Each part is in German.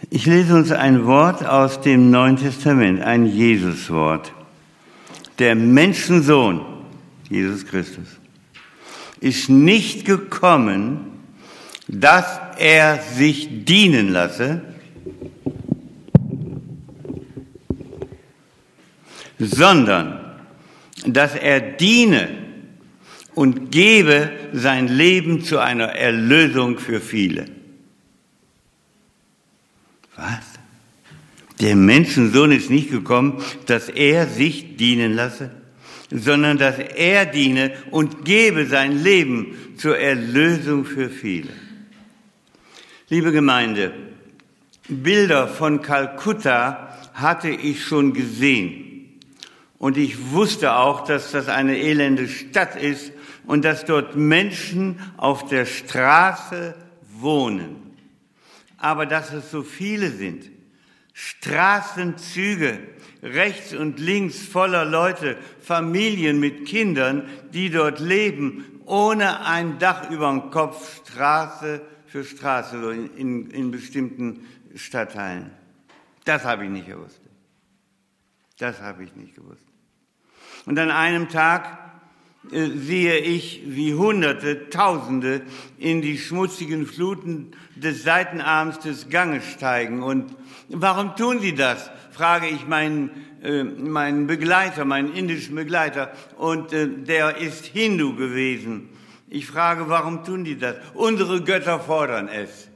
Ich lese uns ein Wort aus dem Neuen Testament, ein Jesuswort. Der Menschensohn, Jesus Christus, ist nicht gekommen, dass er sich dienen lasse, sondern dass er diene und gebe sein Leben zu einer Erlösung für viele. Was? Der Menschensohn ist nicht gekommen, dass er sich dienen lasse, sondern dass er diene und gebe sein Leben zur Erlösung für viele. Liebe Gemeinde, Bilder von Kalkutta hatte ich schon gesehen. Und ich wusste auch, dass das eine elende Stadt ist und dass dort Menschen auf der Straße wohnen. Aber dass es so viele sind, Straßenzüge, rechts und links voller Leute, Familien mit Kindern, die dort leben, ohne ein Dach über dem Kopf, Straße für Straße, so in bestimmten Stadtteilen. Das habe ich nicht gewusst. Das habe ich nicht gewusst. Und an einem Tag sehe ich, wie Hunderte, Tausende in die schmutzigen Fluten des Seitenarms des Ganges steigen. Und warum tun sie das? Frage ich meinen Begleiter, meinen indischen Begleiter. Und der ist Hindu gewesen. Ich frage, warum tun die das? Unsere Götter fordern es.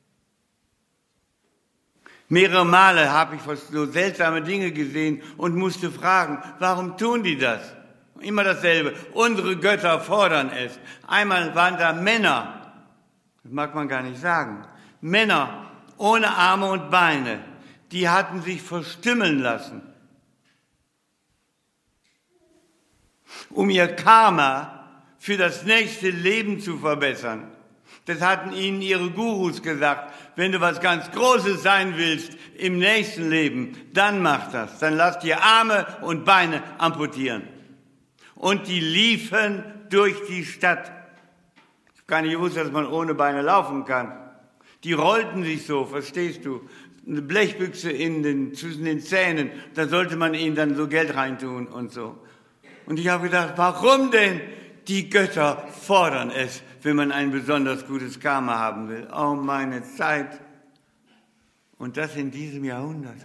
Mehrere Male habe ich so seltsame Dinge gesehen und musste fragen, warum tun die das? Immer dasselbe. Unsere Götter fordern es. Einmal waren da Männer, das mag man gar nicht sagen, Männer ohne Arme und Beine, die hatten sich verstümmeln lassen, um ihr Karma für das nächste Leben zu verbessern. Das hatten ihnen ihre Gurus gesagt. Wenn du was ganz Großes sein willst im nächsten Leben, dann mach das. Dann lass dir Arme und Beine amputieren. Und die liefen durch die Stadt. Ich habe gar nicht gewusst, dass man ohne Beine laufen kann. Die rollten sich so, verstehst du? Eine Blechbüchse zwischen den Zähnen, da sollte man ihnen dann so Geld reintun und so. Und ich habe gedacht, warum denn? Die Götter fordern es, wenn man ein besonders gutes Karma haben will. Oh, meine Zeit. Und das in diesem Jahrhundert.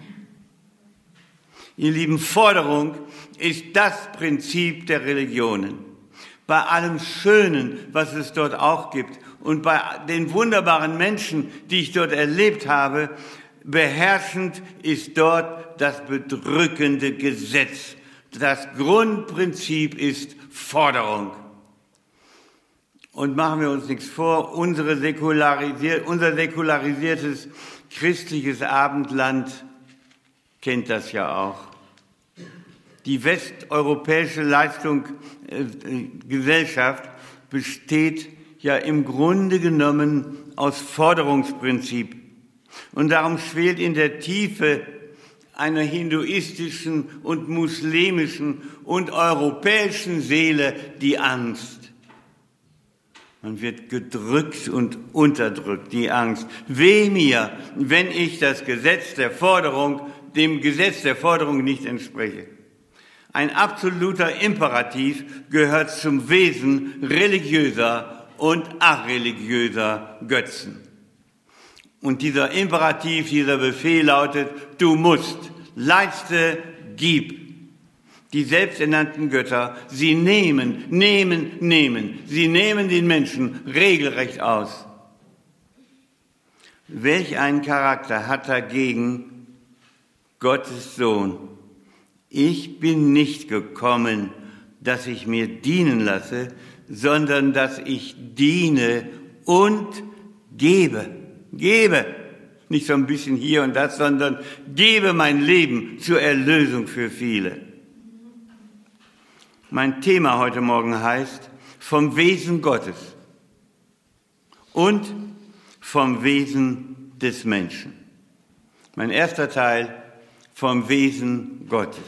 Ihr Lieben, Forderung ist das Prinzip der Religionen. Bei allem Schönen, was es dort auch gibt und bei den wunderbaren Menschen, die ich dort erlebt habe, beherrschend ist dort das bedrückende Gesetz. Das Grundprinzip ist Forderung. Und machen wir uns nichts vor, unser säkularisiertes christliches Abendland kennt das ja auch. Die westeuropäische Gesellschaft besteht ja im Grunde genommen aus Forderungsprinzip. Und darum schwelt in der Tiefe einer hinduistischen und muslimischen und europäischen Seele die Angst. Man wird gedrückt und unterdrückt, die Angst. Weh mir, wenn ich dem Gesetz der Forderung nicht entspreche. Ein absoluter Imperativ gehört zum Wesen religiöser und areligiöser Götzen. Und dieser Imperativ, dieser Befehl lautet, du musst, leiste, gib. Die selbsternannten Götter, sie nehmen. Sie nehmen den Menschen regelrecht aus. Welch einen Charakter hat dagegen Gottes Sohn? Ich bin nicht gekommen, dass ich mir dienen lasse, sondern dass ich diene und gebe. Gebe. Nicht so ein bisschen hier und das, sondern gebe mein Leben zur Erlösung für viele. Mein Thema heute Morgen heißt vom Wesen Gottes und vom Wesen des Menschen. Mein erster Teil vom Wesen Gottes.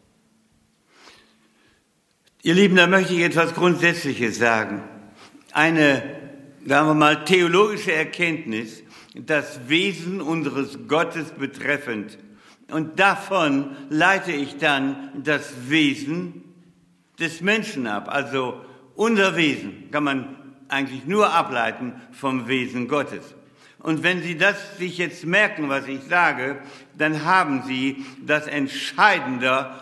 Ihr Lieben, da möchte ich etwas Grundsätzliches sagen. Eine, sagen wir mal, theologische Erkenntnis, das Wesen unseres Gottes betreffend. Und davon leite ich dann das Wesen des Menschen ab. Also unser Wesen kann man eigentlich nur ableiten vom Wesen Gottes. Und wenn Sie das sich jetzt merken, was ich sage, dann haben Sie das entscheidende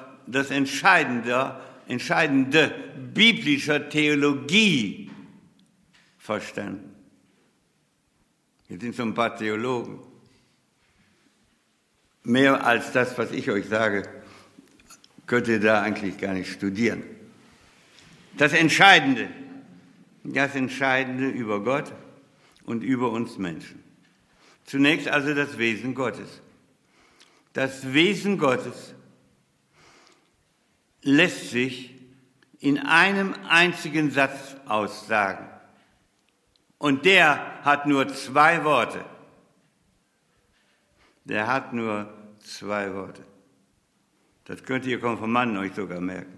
biblischer Theologie verstanden. Jetzt sind so ein paar Theologen. Mehr als das, was ich euch sage, könnt ihr da eigentlich gar nicht studieren. Das Entscheidende über Gott und über uns Menschen. Zunächst also das Wesen Gottes. Das Wesen Gottes lässt sich in einem einzigen Satz aussagen. Und der hat nur 2 Worte. Der hat nur 2 Worte. Das könnt ihr Konfirmanden euch sogar merken.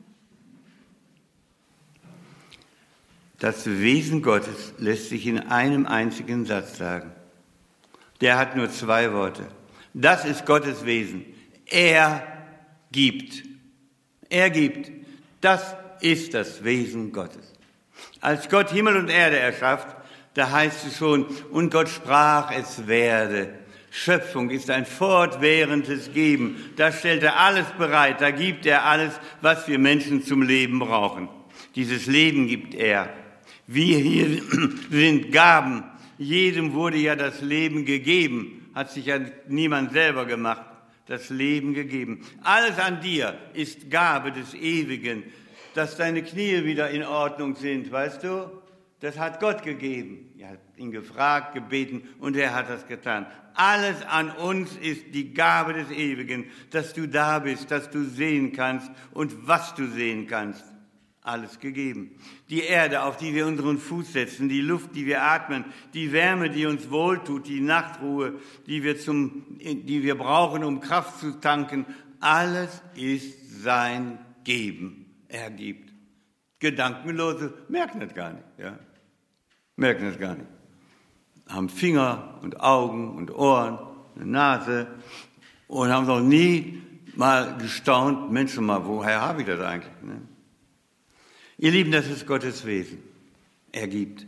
Das Wesen Gottes lässt sich in einem einzigen Satz sagen. Der hat nur 2 Worte. Das ist Gottes Wesen. Er gibt. Er gibt. Das ist das Wesen Gottes. Als Gott Himmel und Erde erschafft, da heißt es schon, und Gott sprach, es werde. Schöpfung ist ein fortwährendes Geben. Da stellt er alles bereit, da gibt er alles, was wir Menschen zum Leben brauchen. Dieses Leben gibt er. Wir hier sind Gaben. Jedem wurde ja das Leben gegeben, hat sich ja niemand selber gemacht, das Leben gegeben. Alles an dir ist Gabe des Ewigen. Dass deine Knie wieder in Ordnung sind, weißt du, das hat Gott gegeben. Er hat ihn gefragt, gebeten und er hat das getan. Alles an uns ist die Gabe des Ewigen, dass du da bist, dass du sehen kannst und was du sehen kannst. Alles gegeben. Die Erde, auf die wir unseren Fuß setzen, die Luft, die wir atmen, die Wärme, die uns wohltut, die Nachtruhe, die wir brauchen, um Kraft zu tanken, alles ist sein Geben. Er gibt. Gedankenlose merken das gar nicht. Ja? Merken das gar nicht. Haben Finger und Augen und Ohren, eine Nase und haben noch nie mal gestaunt, Mensch, mal, woher habe ich das eigentlich? Ne? Ihr Lieben, das ist Gottes Wesen. Er gibt.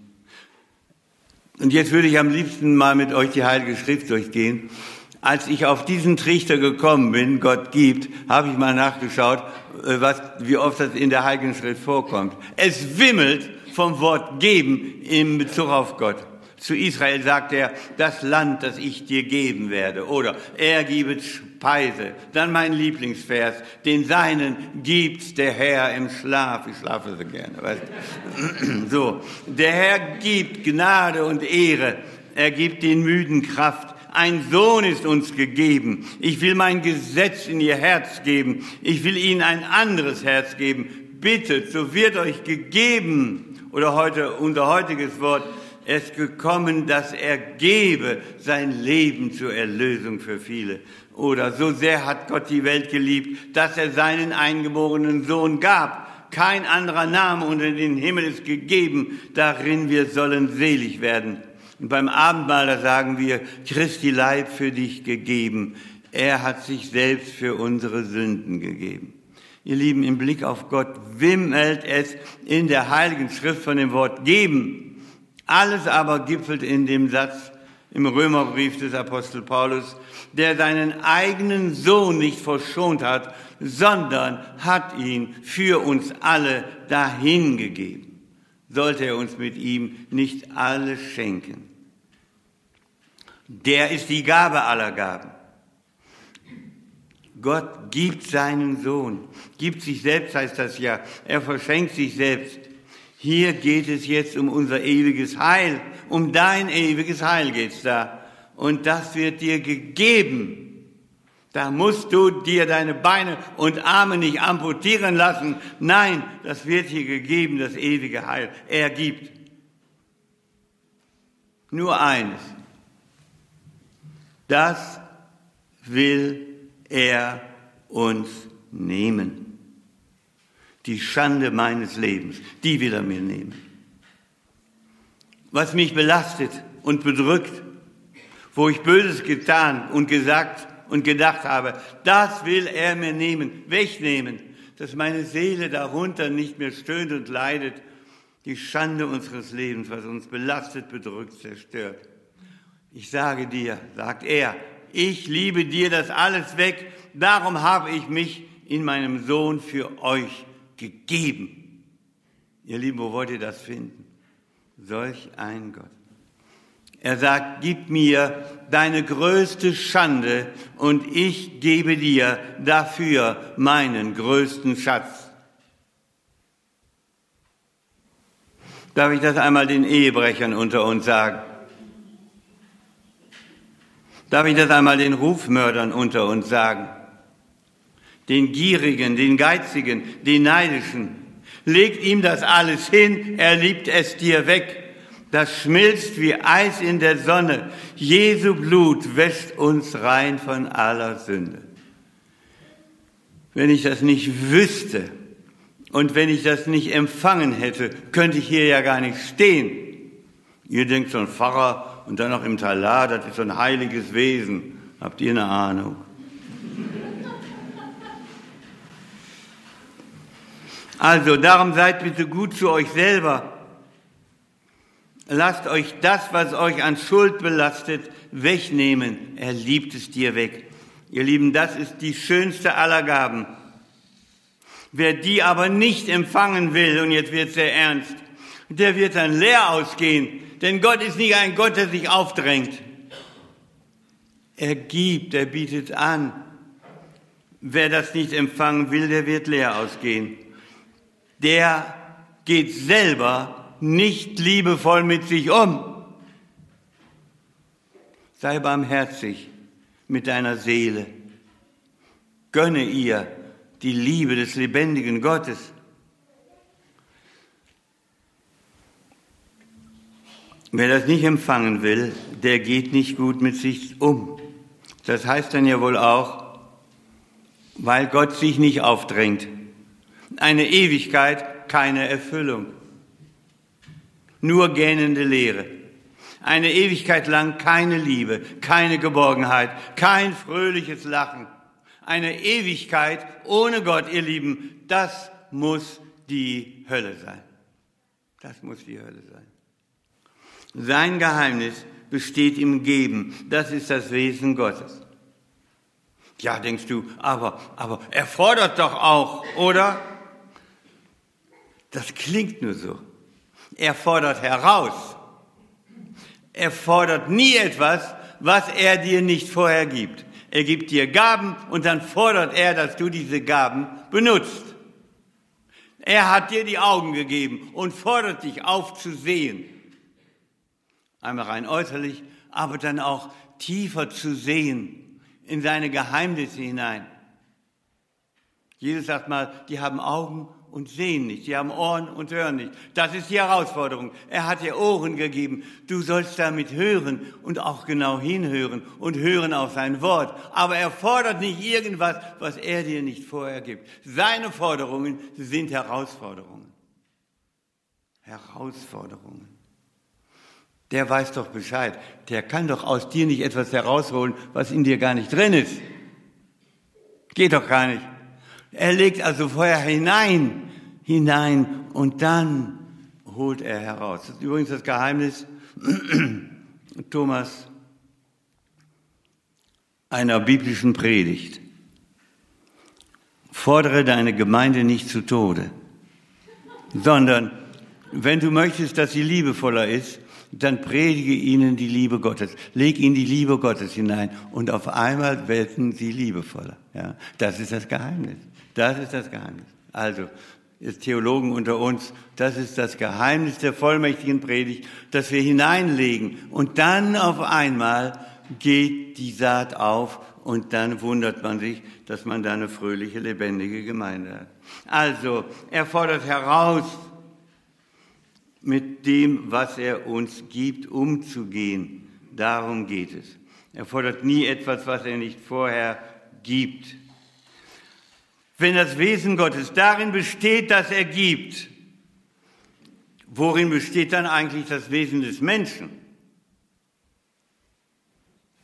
Und jetzt würde ich am liebsten mal mit euch die Heilige Schrift durchgehen. Als ich auf diesen Trichter gekommen bin, Gott gibt, habe ich mal nachgeschaut, wie oft das in der Heiligen Schrift vorkommt. Es wimmelt vom Wort geben in Bezug auf Gott. Zu Israel sagt er, das Land, das ich dir geben werde. Oder er gibet Speise. Dann mein Lieblingsvers, den Seinen gibt der Herr im Schlaf. Ich schlafe so gerne, weißt du? So, der Herr gibt Gnade und Ehre. Er gibt den Müden Kraft. Ein Sohn ist uns gegeben. Ich will mein Gesetz in ihr Herz geben. Ich will ihnen ein anderes Herz geben. Bittet, so wird euch gegeben. Oder unser heutiges Wort, es ist gekommen, dass er gebe sein Leben zur Erlösung für viele. Oder so sehr hat Gott die Welt geliebt, dass er seinen eingeborenen Sohn gab. Kein anderer Name unter den Himmel ist gegeben, darin wir sollen selig werden. Und beim Abendmahl, da sagen wir, Christi Leib für dich gegeben. Er hat sich selbst für unsere Sünden gegeben. Ihr Lieben, im Blick auf Gott wimmelt es in der Heiligen Schrift von dem Wort geben. Alles aber gipfelt in dem Satz im Römerbrief des Apostel Paulus, der seinen eigenen Sohn nicht verschont hat, sondern hat ihn für uns alle dahingegeben. Sollte er uns mit ihm nicht alles schenken? Der ist die Gabe aller Gaben. Gott gibt seinen Sohn, gibt sich selbst, heißt das ja. Er verschenkt sich selbst. Hier geht es jetzt um unser ewiges Heil, um dein ewiges Heil geht's da. Und das wird dir gegeben. Da musst du dir deine Beine und Arme nicht amputieren lassen. Nein, das wird dir gegeben, das ewige Heil. Er gibt. Nur eines. Das will er uns nehmen. Die Schande meines Lebens, die will er mir nehmen. Was mich belastet und bedrückt, wo ich Böses getan und gesagt und gedacht habe, das will er mir wegnehmen, dass meine Seele darunter nicht mehr stöhnt und leidet, die Schande unseres Lebens, was uns belastet, bedrückt, zerstört. Ich sage dir, sagt er, ich liebe dir das alles weg, darum habe ich mich in meinem Sohn für euch gegeben. Ihr Lieben, wo wollt ihr das finden? Solch ein Gott. Er sagt, gib mir deine größte Schande und ich gebe dir dafür meinen größten Schatz. Darf ich das einmal den Ehebrechern unter uns sagen? Darf ich das einmal den Rufmördern unter uns sagen? Den Gierigen, den Geizigen, den Neidischen. Legt ihm das alles hin, er liebt es dir weg. Das schmilzt wie Eis in der Sonne. Jesu Blut wäscht uns rein von aller Sünde. Wenn ich das nicht wüsste und wenn ich das nicht empfangen hätte, könnte ich hier ja gar nicht stehen. Ihr denkt, so ein Pfarrer und dann noch im Talar, das ist so ein heiliges Wesen. Habt ihr eine Ahnung? Also, darum seid bitte gut zu euch selber. Lasst euch das, was euch an Schuld belastet, wegnehmen. Er liebt es dir weg. Ihr Lieben, das ist die schönste aller Gaben. Wer die aber nicht empfangen will, und jetzt wird es sehr ernst, der wird dann leer ausgehen. Denn Gott ist nicht ein Gott, der sich aufdrängt. Er gibt, er bietet an. Wer das nicht empfangen will, der wird leer ausgehen. Der geht selber nicht liebevoll mit sich um. Sei barmherzig mit deiner Seele. Gönne ihr die Liebe des lebendigen Gottes. Wer das nicht empfangen will, der geht nicht gut mit sich um. Das heißt dann ja wohl auch, weil Gott sich nicht aufdrängt. Eine Ewigkeit, keine Erfüllung. Nur gähnende Leere. Eine Ewigkeit lang keine Liebe, keine Geborgenheit, kein fröhliches Lachen. Eine Ewigkeit ohne Gott, ihr Lieben, das muss die Hölle sein. Das muss die Hölle sein. Sein Geheimnis besteht im Geben. Das ist das Wesen Gottes. Ja, denkst du, aber er fordert doch auch, oder? Das klingt nur so. Er fordert heraus. Er fordert nie etwas, was er dir nicht vorher gibt. Er gibt dir Gaben und dann fordert er, dass du diese Gaben benutzt. Er hat dir die Augen gegeben und fordert dich auf zu sehen. Einmal rein äußerlich, aber dann auch tiefer zu sehen in seine Geheimnisse hinein. Jesus sagt mal, die haben Augen und sehen nicht, die haben Ohren und hören nicht. Das ist die Herausforderung. Er hat dir Ohren gegeben. Du sollst damit hören und auch genau hinhören und hören auf sein Wort. Aber er fordert nicht irgendwas, was er dir nicht vorher gibt. Seine Forderungen sind Herausforderungen. Herausforderungen. Der weiß doch Bescheid. Der kann doch aus dir nicht etwas herausholen, was in dir gar nicht drin ist. Geht doch gar nicht. Er legt also vorher hinein und dann holt er heraus. Das ist übrigens das Geheimnis, Thomas, einer biblischen Predigt. Fordere deine Gemeinde nicht zu Tode, sondern wenn du möchtest, dass sie liebevoller ist, dann predige ihnen die Liebe Gottes. Leg ihnen die Liebe Gottes hinein und auf einmal werden sie liebevoller. Ja, das ist das Geheimnis. Das ist das Geheimnis. Also, ist Theologen unter uns, das ist das Geheimnis der vollmächtigen Predigt, das wir hineinlegen. Und dann auf einmal geht die Saat auf und dann wundert man sich, dass man da eine fröhliche, lebendige Gemeinde hat. Also, er fordert heraus, mit dem, was er uns gibt, umzugehen. Darum geht es. Er fordert nie etwas, was er nicht vorher gibt. Wenn das Wesen Gottes darin besteht, dass er gibt, worin besteht dann eigentlich das Wesen des Menschen?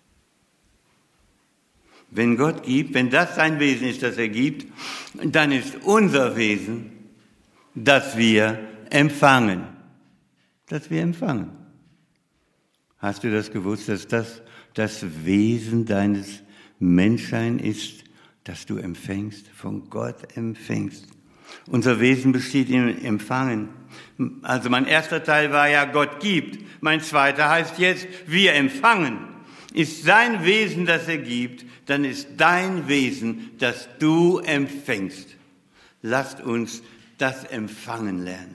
Wenn Gott gibt, wenn das sein Wesen ist, das er gibt, dann ist unser Wesen, dass wir empfangen. Dass wir empfangen. Hast du das gewusst, dass das Wesen deines Menschseins ist, dass du empfängst, von Gott empfängst? Unser Wesen besteht im Empfangen. Also mein erster Teil war ja, Gott gibt. Mein zweiter heißt jetzt, wir empfangen. Ist sein Wesen, das er gibt, dann ist dein Wesen, das du empfängst. Lasst uns das Empfangen lernen.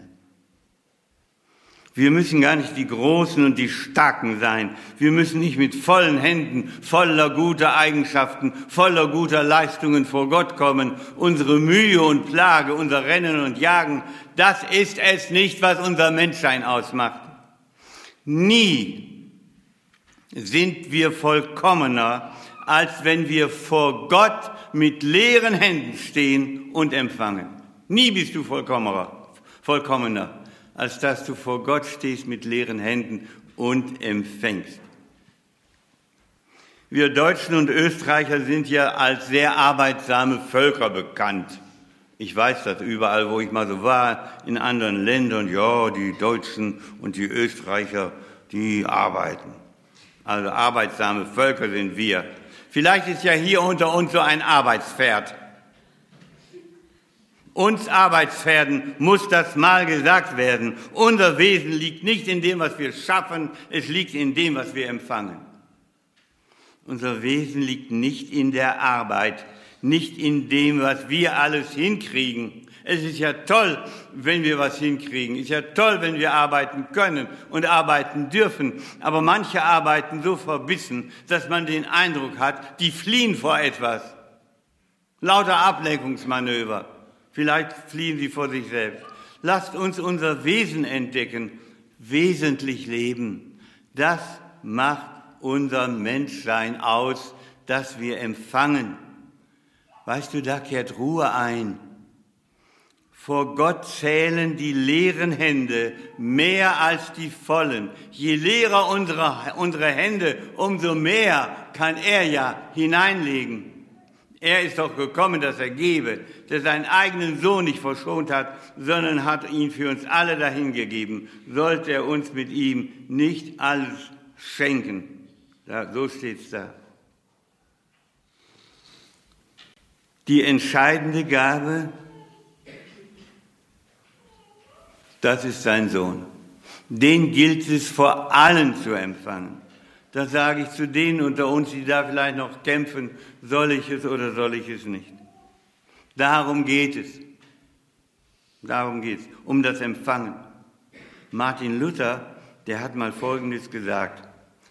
Wir müssen gar nicht die Großen und die Starken sein. Wir müssen nicht mit vollen Händen, voller guter Eigenschaften, voller guter Leistungen vor Gott kommen. Unsere Mühe und Plage, unser Rennen und Jagen, das ist es nicht, was unser Menschsein ausmacht. Nie sind wir vollkommener, als wenn wir vor Gott mit leeren Händen stehen und empfangen. Nie bist du vollkommener, als dass du vor Gott stehst mit leeren Händen und empfängst. Wir Deutschen und Österreicher sind ja als sehr arbeitsame Völker bekannt. Ich weiß das überall, wo ich mal so war, in anderen Ländern, ja, die Deutschen und die Österreicher, die arbeiten. Also arbeitsame Völker sind wir. Vielleicht ist ja hier unter uns so ein Arbeitspferd. Uns Arbeitspferden muss das mal gesagt werden. Unser Wesen liegt nicht in dem, was wir schaffen, es liegt in dem, was wir empfangen. Unser Wesen liegt nicht in der Arbeit, nicht in dem, was wir alles hinkriegen. Es ist ja toll, wenn wir was hinkriegen. Es ist ja toll, wenn wir arbeiten können und arbeiten dürfen. Aber manche arbeiten so verbissen, dass man den Eindruck hat, die fliehen vor etwas. Lauter Ablenkungsmanöver. Vielleicht fliehen sie vor sich selbst. Lasst uns unser Wesen entdecken, wesentlich leben. Das macht unser Menschsein aus, dass wir empfangen. Weißt du, da kehrt Ruhe ein. Vor Gott zählen die leeren Hände mehr als die vollen. Je leerer unsere Hände, umso mehr kann er ja hineinlegen. Er ist doch gekommen, dass er gebe, der seinen eigenen Sohn nicht verschont hat, sondern hat ihn für uns alle dahingegeben. Sollte er uns mit ihm nicht alles schenken? Ja, so steht's da. Die entscheidende Gabe, das ist sein Sohn. Den gilt es vor allen zu empfangen. Das sage ich zu denen unter uns, die da vielleicht noch kämpfen, soll ich es oder soll ich es nicht. Darum geht es. Darum geht es, um das Empfangen. Martin Luther, der hat mal Folgendes gesagt.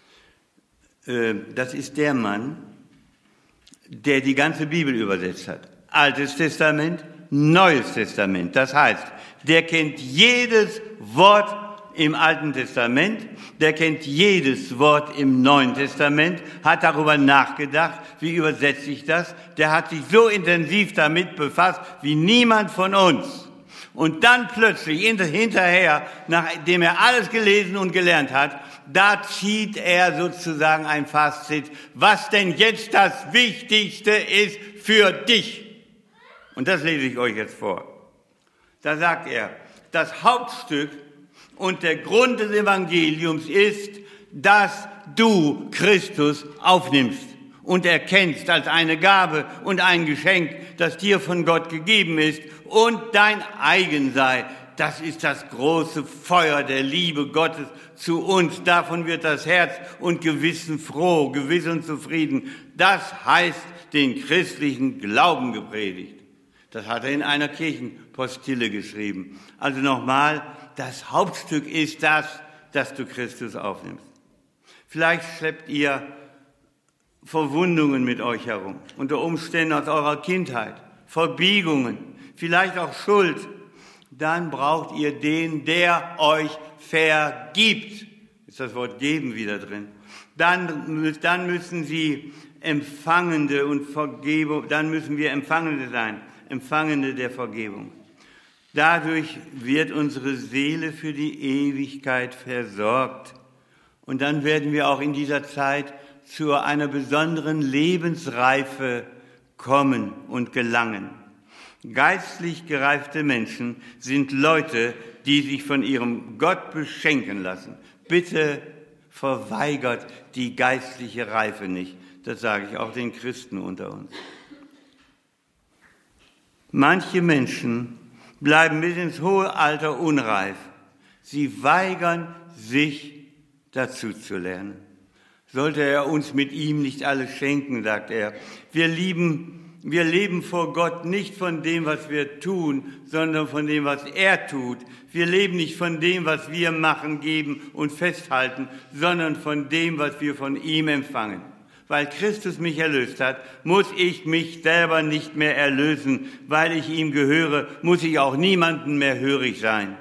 Das ist der Mann, der die ganze Bibel übersetzt hat. Altes Testament, Neues Testament. Das heißt, der kennt jedes Wort im Alten Testament, der kennt jedes Wort im Neuen Testament, hat darüber nachgedacht, wie übersetze ich das. Der hat sich so intensiv damit befasst wie niemand von uns. Und dann plötzlich hinterher, nachdem er alles gelesen und gelernt hat, da zieht er sozusagen ein Fazit, was denn jetzt das Wichtigste ist für dich. Und das lese ich euch jetzt vor. Da sagt er, das Hauptstück und der Grund des Evangeliums ist, dass du Christus aufnimmst und erkennst als eine Gabe und ein Geschenk, das dir von Gott gegeben ist und dein eigen sei. Das ist das große Feuer der Liebe Gottes zu uns. Davon wird das Herz und Gewissen froh, gewiss und zufrieden. Das heißt, den christlichen Glauben gepredigt. Das hat er in einer Kirchenpostille geschrieben. Also nochmal, das Hauptstück ist das, dass du Christus aufnimmst. Vielleicht schleppt ihr Verwundungen mit euch herum, unter Umständen aus eurer Kindheit, Verbiegungen, vielleicht auch Schuld. Dann braucht ihr den, der euch vergibt. Ist das Wort geben wieder drin. Dann müssen sie Empfangende und Vergebung, dann müssen wir Empfangende sein, Empfangende der Vergebung. Dadurch wird unsere Seele für die Ewigkeit versorgt. Und dann werden wir auch in dieser Zeit zu einer besonderen Lebensreife kommen und gelangen. Geistlich gereifte Menschen sind Leute, die sich von ihrem Gott beschenken lassen. Bitte verweigert die geistliche Reife nicht. Das sage ich auch den Christen unter uns. Manche Menschen bleiben bis ins hohe Alter unreif. Sie weigern sich, dazu zu lernen. Sollte er uns mit ihm nicht alles schenken, sagt er. Wir leben vor Gott nicht von dem, was wir tun, sondern von dem, was er tut. Wir leben nicht von dem, was wir machen, geben und festhalten, sondern von dem, was wir von ihm empfangen. Weil Christus mich erlöst hat, muss ich mich selber nicht mehr erlösen. Weil ich ihm gehöre, muss ich auch niemandem mehr hörig sein.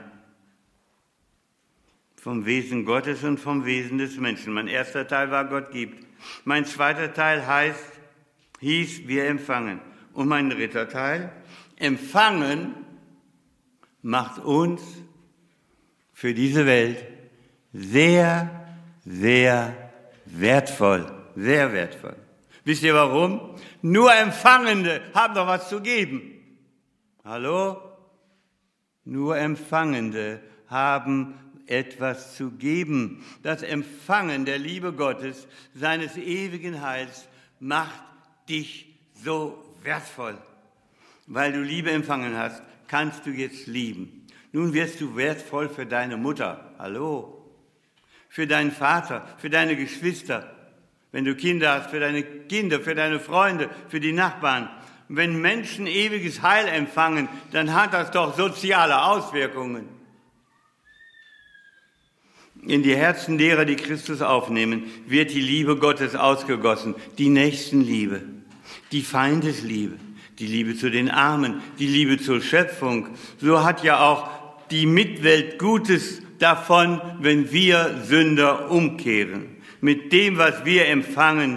Vom Wesen Gottes und vom Wesen des Menschen. Mein erster Teil war, Gott gibt. Mein zweiter Teil hieß, wir empfangen. Und mein dritter Teil, empfangen macht uns für diese Welt sehr, sehr wertvoll. Sehr wertvoll. Wisst ihr warum? Nur Empfangende haben doch was zu geben. Hallo? Nur Empfangende haben etwas zu geben. Das Empfangen der Liebe Gottes, seines ewigen Heils, macht dich so wertvoll. Weil du Liebe empfangen hast, kannst du jetzt lieben. Nun wirst du wertvoll für deine Mutter. Hallo? Für deinen Vater, für deine Geschwister. Wenn du Kinder hast, für deine Kinder, für deine Freunde, für die Nachbarn. Wenn Menschen ewiges Heil empfangen, dann hat das doch soziale Auswirkungen. In die Herzen derer, die Christus aufnehmen, wird die Liebe Gottes ausgegossen. Die Nächstenliebe, die Feindesliebe, die Liebe zu den Armen, die Liebe zur Schöpfung. So hat ja auch die Mitwelt Gutes davon, wenn wir Sünder umkehren. Mit dem, was wir empfangen,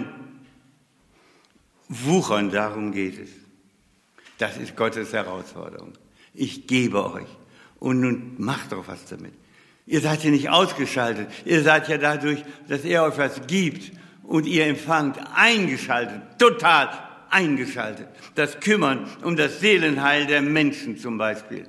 wuchern, darum geht es. Das ist Gottes Herausforderung. Ich gebe euch und nun macht doch was damit. Ihr seid ja nicht ausgeschaltet. Ihr seid ja dadurch, dass er euch was gibt und ihr empfangt, eingeschaltet, total eingeschaltet. Das Kümmern um das Seelenheil der Menschen zum Beispiel.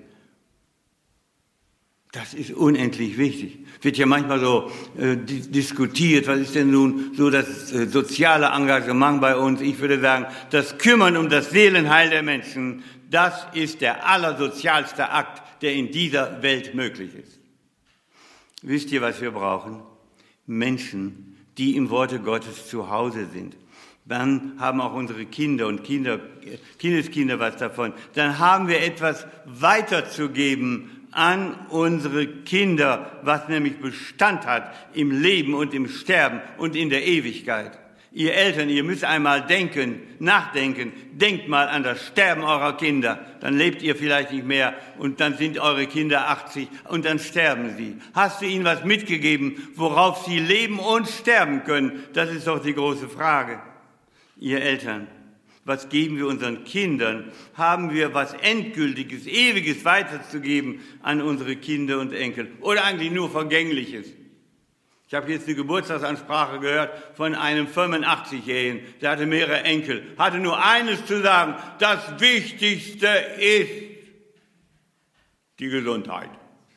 Das ist unendlich wichtig. Wird ja manchmal so diskutiert, was ist denn nun so das soziale Engagement bei uns? Ich würde sagen, das Kümmern um das Seelenheil der Menschen, das ist der allersozialste Akt, der in dieser Welt möglich ist. Wisst ihr, was wir brauchen? Menschen, die im Worte Gottes zu Hause sind. Dann haben auch unsere Kinder und Kindeskinder was davon. Dann haben wir etwas weiterzugeben an unsere Kinder, was nämlich Bestand hat im Leben und im Sterben und in der Ewigkeit. Ihr Eltern, ihr müsst einmal nachdenken, denkt mal an das Sterben eurer Kinder, dann lebt ihr vielleicht nicht mehr und dann sind eure Kinder 80 und dann sterben sie. Hast du ihnen was mitgegeben, worauf sie leben und sterben können? Das ist doch die große Frage. Ihr Eltern, was geben wir unseren Kindern? Haben wir was Endgültiges, Ewiges weiterzugeben an unsere Kinder und Enkel? Oder eigentlich nur Vergängliches? Ich habe jetzt eine Geburtstagsansprache gehört von einem 85-Jährigen, der hatte mehrere Enkel, hatte nur eines zu sagen: Das Wichtigste ist die Gesundheit.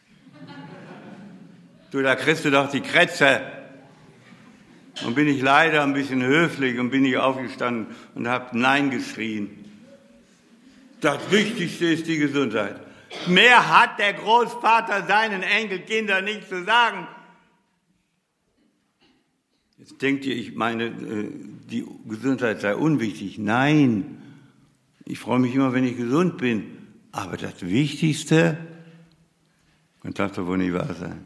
Du, da kriegst du doch die Krätze. Und bin ich leider ein bisschen höflich und bin ich aufgestanden und habe Nein geschrien. Das Wichtigste ist die Gesundheit. Mehr hat der Großvater seinen Enkelkindern nicht zu sagen. Jetzt denkt ihr, ich meine, die Gesundheit sei unwichtig. Nein, ich freue mich immer, wenn ich gesund bin. Aber das Wichtigste, das darf doch wohl nicht wahr sein.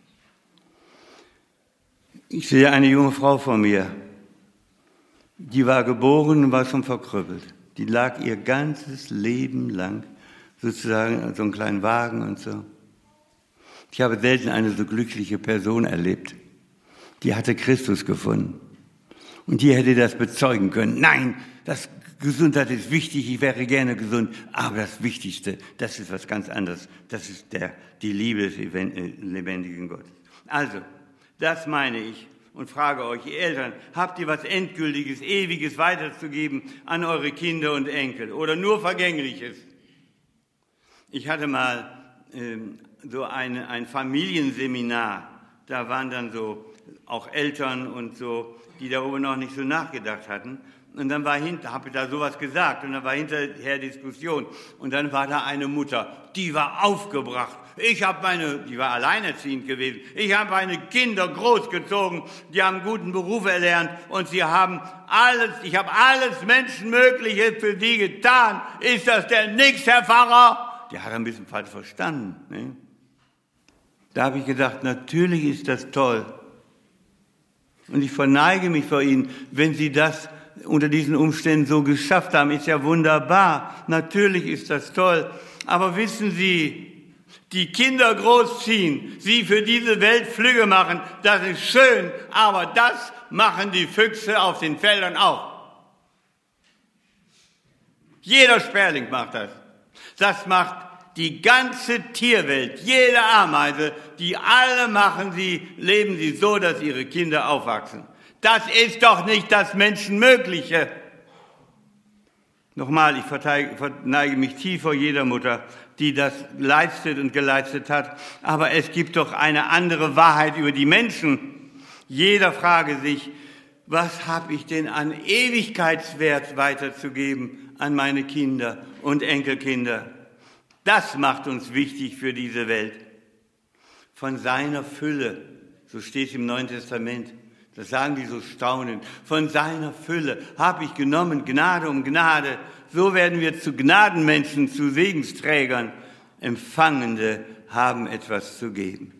Ich sehe eine junge Frau vor mir, die war geboren und war schon verkrüppelt. Die lag ihr ganzes Leben lang sozusagen in so einem kleinen Wagen und so. Ich habe selten eine so glückliche Person erlebt. Die hatte Christus gefunden. Und die hätte das bezeugen können. Nein, Gesundheit ist wichtig, ich wäre gerne gesund. Aber das Wichtigste, das ist was ganz anderes. Das ist die Liebe des lebendigen Gottes. Also, das meine ich. und frage euch, ihr Eltern, habt ihr was Endgültiges, Ewiges weiterzugeben an eure Kinder und Enkel oder nur Vergängliches? Ich hatte mal so ein Familienseminar, da waren dann so auch Eltern und so, die darüber noch nicht so nachgedacht hatten. Und dann habe ich da sowas gesagt und dann war hinterher Diskussion. Und dann war da eine Mutter, die war aufgebracht. Die war alleinerziehend gewesen. Ich habe meine Kinder großgezogen, die haben einen guten Beruf erlernt und ich habe alles Menschenmögliche für die getan. Ist das denn nichts, Herr Pfarrer? Der hat ein bisschen falsch verstanden. Ne? Da habe ich gesagt, natürlich ist das toll. Und ich verneige mich vor Ihnen, wenn Sie das unter diesen Umständen so geschafft haben, ist ja wunderbar. Natürlich ist das toll. Aber wissen Sie, die Kinder großziehen, sie für diese Welt Flügge machen, das ist schön, aber das machen die Füchse auf den Feldern auch. Jeder Sperling macht das. Das macht die ganze Tierwelt, jede Ameise, leben sie so, dass ihre Kinder aufwachsen. Das ist doch nicht das Menschenmögliche. Nochmal, ich verneige mich tief vor jeder Mutter, die das leistet und geleistet hat. Aber es gibt doch eine andere Wahrheit über die Menschen. Jeder frage sich, was habe ich denn an Ewigkeitswert weiterzugeben an meine Kinder und Enkelkinder? Das macht uns wichtig für diese Welt. Von seiner Fülle, so steht es im Neuen Testament, das sagen die so staunend, von seiner Fülle habe ich genommen, Gnade um Gnade. So werden wir zu Gnadenmenschen, zu Segensträgern. Empfangende haben etwas zu geben.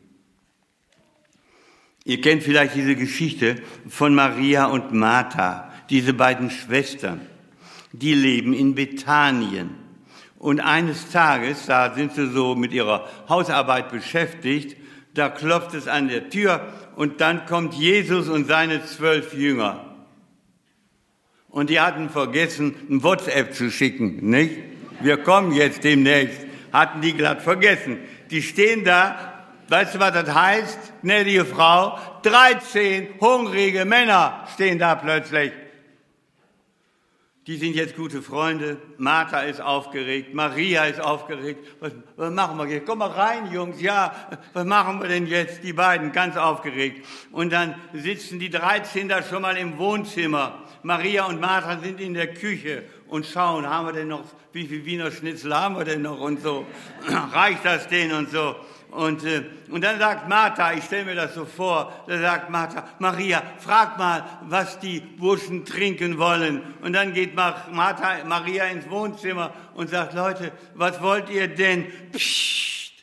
Ihr kennt vielleicht diese Geschichte von Maria und Martha, diese beiden Schwestern. Die leben in Bethanien. Und eines Tages, da sind sie so mit ihrer Hausarbeit beschäftigt, da klopft es an der Tür und dann kommt Jesus und seine 12 Jünger. Und die hatten vergessen, ein WhatsApp zu schicken, nicht? Wir kommen jetzt demnächst. Hatten die glatt vergessen. Die stehen da, weißt du, was das heißt, gnädige Frau? 13 hungrige Männer stehen da plötzlich. Die sind jetzt gute Freunde. Martha ist aufgeregt, Maria ist aufgeregt. Was machen wir jetzt? Komm mal rein, Jungs. Ja, was machen wir denn jetzt? Die beiden ganz aufgeregt. Und dann sitzen die 13 da schon mal im Wohnzimmer. Maria und Martha sind in der Küche und schauen, haben wir denn noch, wie viel Wiener Schnitzel haben wir denn noch und so. Reicht das denen und so. Und dann sagt Martha, ich stelle mir das so vor, da sagt Martha, Maria, frag mal, was die Burschen trinken wollen. Und dann geht Maria ins Wohnzimmer und sagt, Leute, was wollt ihr denn? Psst,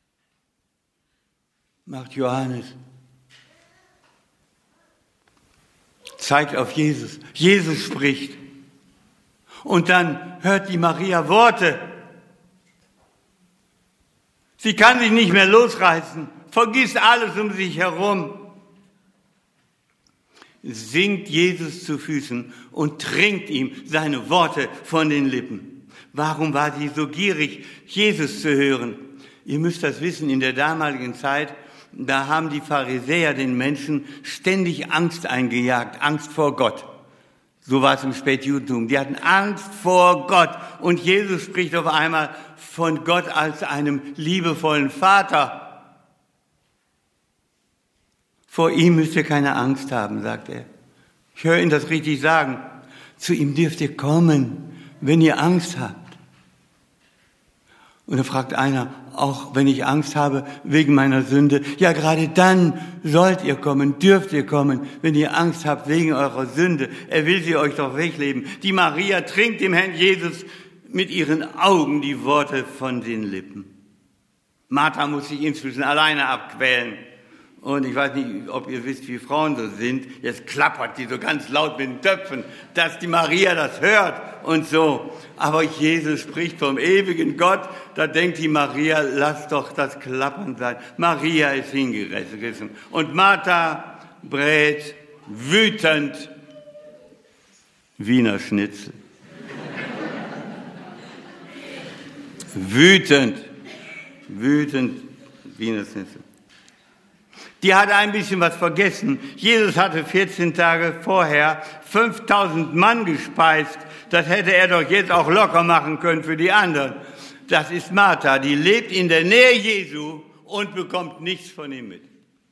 macht Johannes. Zeigt auf Jesus. Jesus spricht. Und dann hört die Maria Worte. Sie kann sich nicht mehr losreißen, vergisst alles um sich herum, sinkt Jesus zu Füßen und trinkt ihm seine Worte von den Lippen. Warum war sie so gierig, Jesus zu hören? Ihr müsst das wissen, in der damaligen Zeit, da haben die Pharisäer den Menschen ständig Angst eingejagt, Angst vor Gott. So war es im Spätjudentum. Die hatten Angst vor Gott. Und Jesus spricht auf einmal von Gott als einem liebevollen Vater. Vor ihm müsst ihr keine Angst haben, sagt er. Ich höre ihn das richtig sagen. Zu ihm dürft ihr kommen, wenn ihr Angst habt. Und da fragt einer, auch wenn ich Angst habe wegen meiner Sünde, ja gerade dann sollt ihr kommen, dürft ihr kommen, wenn ihr Angst habt wegen eurer Sünde. Er will sie euch doch wegleben. Die Maria trinkt dem Herrn Jesus mit ihren Augen die Worte von den Lippen. Martha muss sich inzwischen alleine abquälen. Und ich weiß nicht, ob ihr wisst, wie Frauen so sind. Jetzt klappert die so ganz laut mit den Töpfen, dass die Maria das hört und so. Aber Jesus spricht vom ewigen Gott. Da denkt die Maria, lass doch das Klappern sein. Maria ist hingerissen. Und Martha brät wütend Wiener Schnitzel. Wütend Wiener Schnitzel. Die hatte ein bisschen was vergessen. Jesus hatte 14 Tage vorher 5000 Mann gespeist. Das hätte er doch jetzt auch locker machen können für die anderen. Das ist Martha, die lebt in der Nähe Jesu und bekommt nichts von ihm mit.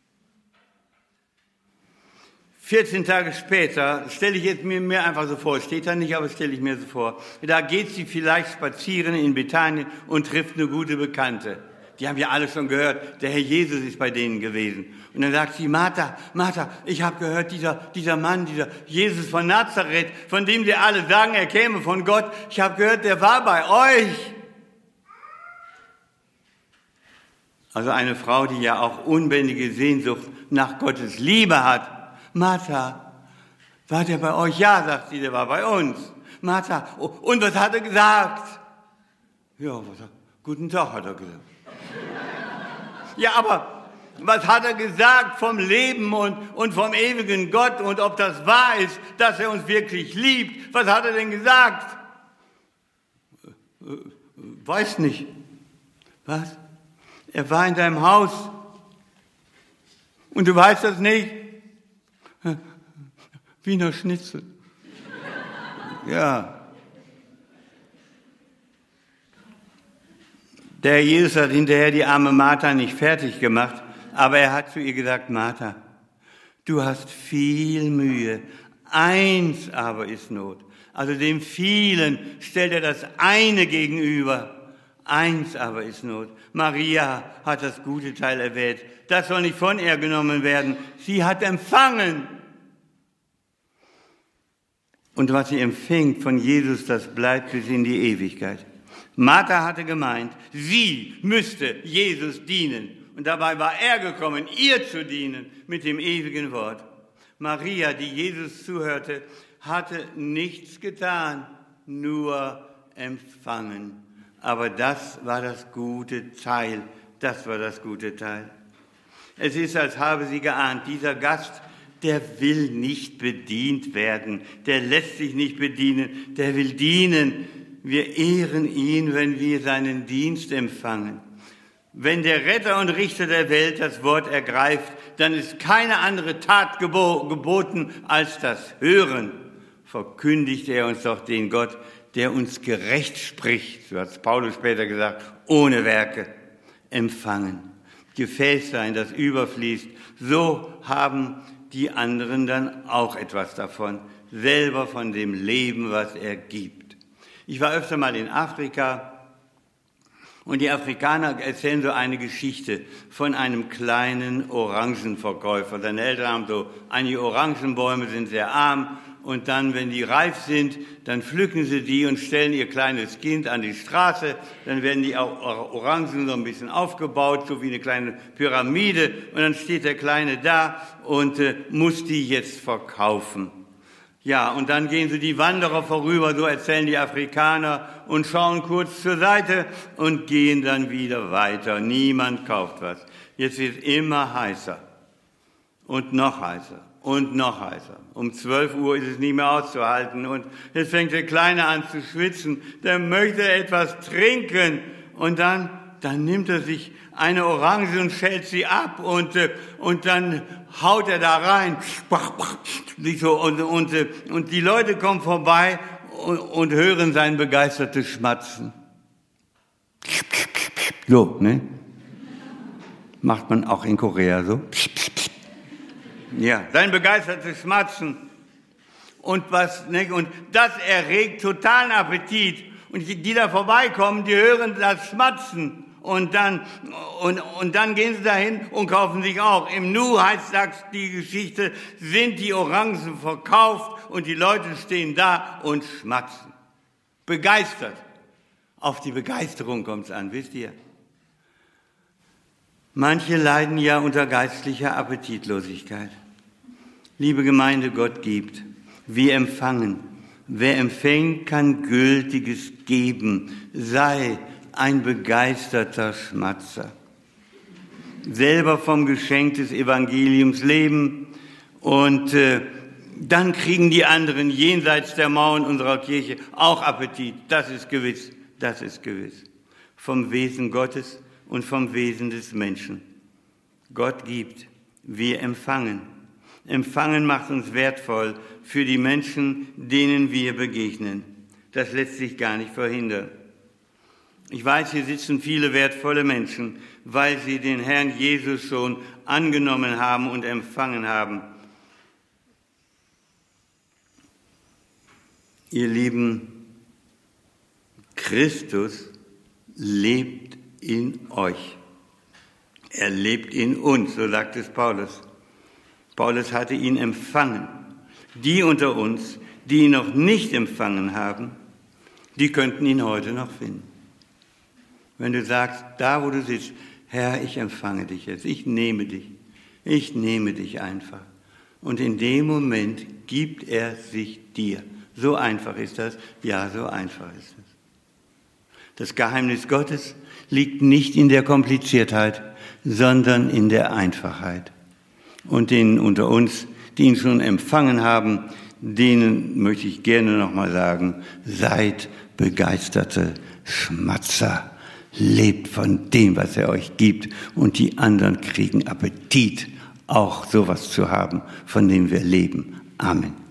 14 Tage später, stelle ich jetzt mir einfach so vor, steht da nicht, aber stelle ich mir so vor, da geht sie vielleicht spazieren in Bethanien und trifft eine gute Bekannte. Die haben ja alle schon gehört, der Herr Jesus ist bei denen gewesen. Und dann sagt sie, Martha, ich habe gehört, dieser Mann, dieser Jesus von Nazareth, von dem sie alle sagen, er käme von Gott, ich habe gehört, der war bei euch. Also eine Frau, die ja auch unbändige Sehnsucht nach Gottes Liebe hat. Martha, war der bei euch? Ja, sagt sie, der war bei uns. Martha, und was hat er gesagt? Ja, guten Tag, hat er gesagt. Ja, aber was hat er gesagt vom Leben und vom ewigen Gott und ob das wahr ist, dass er uns wirklich liebt? Was hat er denn gesagt? Weiß nicht. Was? Er war in deinem Haus. Und du weißt das nicht? Wiener Schnitzel. Ja. Der Jesus hat hinterher die arme Martha nicht fertig gemacht, aber er hat zu ihr gesagt, Martha, du hast viel Mühe, eins aber ist Not. Also dem vielen stellt er das eine gegenüber, eins aber ist Not. Maria hat das gute Teil erwählt, das soll nicht von ihr genommen werden, sie hat empfangen. Und was sie empfängt von Jesus, das bleibt bis in die Ewigkeit. Martha hatte gemeint, sie müsste Jesus dienen. Und dabei war er gekommen, ihr zu dienen mit dem ewigen Wort. Maria, die Jesus zuhörte, hatte nichts getan, nur empfangen. Aber das war das gute Teil. Das war das gute Teil. Es ist, als habe sie geahnt, dieser Gast, der will nicht bedient werden. Der lässt sich nicht bedienen. Der will dienen. Wir ehren ihn, wenn wir seinen Dienst empfangen. Wenn der Retter und Richter der Welt das Wort ergreift, dann ist keine andere Tat geboten als das Hören. Verkündigt er uns doch den Gott, der uns gerecht spricht, so hat Paulus später gesagt, ohne Werke empfangen. Gefäß sein, das überfließt. So haben die anderen dann auch etwas davon, selber von dem Leben, was er gibt. Ich war öfter mal in Afrika und die Afrikaner erzählen so eine Geschichte von einem kleinen Orangenverkäufer. Seine Eltern haben so einige Orangenbäume, sind sehr arm und dann, wenn die reif sind, dann pflücken sie die und stellen ihr kleines Kind an die Straße. Dann werden die Orangen so ein bisschen aufgebaut, so wie eine kleine Pyramide und dann steht der Kleine da und muss die jetzt verkaufen. Ja, und dann gehen so die Wanderer vorüber, so erzählen die Afrikaner und schauen kurz zur Seite und gehen dann wieder weiter. Niemand kauft was. Jetzt wird es immer heißer und noch heißer und noch heißer. Um 12 Uhr ist es nicht mehr auszuhalten und jetzt fängt der Kleine an zu schwitzen. Der möchte etwas trinken und dann nimmt er sich eine Orange und schält sie ab und dann haut er da rein. Und die Leute kommen vorbei und hören sein begeistertes Schmatzen. So, ne? Macht man auch in Korea so. Ja, sein begeistertes Schmatzen. Und das erregt totalen Appetit. Und die da vorbeikommen, die hören das Schmatzen. Und dann gehen sie dahin und kaufen sich auch. Im Nu heißt die Geschichte, sind die Orangen verkauft und die Leute stehen da und schmatzen. Begeistert. Auf die Begeisterung kommt es an, wisst ihr? Manche leiden ja unter geistlicher Appetitlosigkeit. Liebe Gemeinde, Gott gibt. Wir empfangen. Wer empfängt, kann Gültiges geben. Sei ein begeisterter Schmatzer. Selber vom Geschenk des Evangeliums leben und dann kriegen die anderen jenseits der Mauern unserer Kirche auch Appetit. Das ist gewiss, das ist gewiss. Vom Wesen Gottes und vom Wesen des Menschen. Gott gibt, Wir empfangen. Empfangen macht uns wertvoll für die Menschen, denen wir begegnen. Das lässt sich gar nicht verhindern. Ich weiß, hier sitzen viele wertvolle Menschen, weil sie den Herrn Jesus schon angenommen haben und empfangen haben. Ihr Lieben, Christus lebt in euch. Er lebt in uns, so sagt es Paulus. Paulus hatte ihn empfangen. Die unter uns, die ihn noch nicht empfangen haben, die könnten ihn heute noch finden. Wenn du sagst, da wo du sitzt, Herr, ich empfange dich jetzt, ich nehme dich einfach. Und in dem Moment gibt er sich dir. So einfach ist das, ja, so einfach ist es. Das Geheimnis Gottes liegt nicht in der Kompliziertheit, sondern in der Einfachheit. Und denen unter uns, die ihn schon empfangen haben, denen möchte ich gerne nochmal sagen, seid begeisterte Schmatzer. Lebt von dem, was er euch gibt, und die anderen kriegen Appetit, auch sowas zu haben, von dem wir leben. Amen.